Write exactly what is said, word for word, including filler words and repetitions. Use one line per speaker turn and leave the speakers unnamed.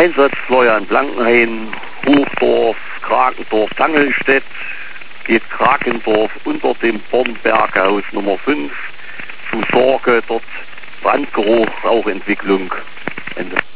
Einsatz Florian Blankenhain, Hochdorf, Krakendorf, Tangelstedt, geht Krakendorf unter dem Bornberghaus Nummer fünf zu Sorge, dort Brandgeruch, Rauchentwicklung, Ende.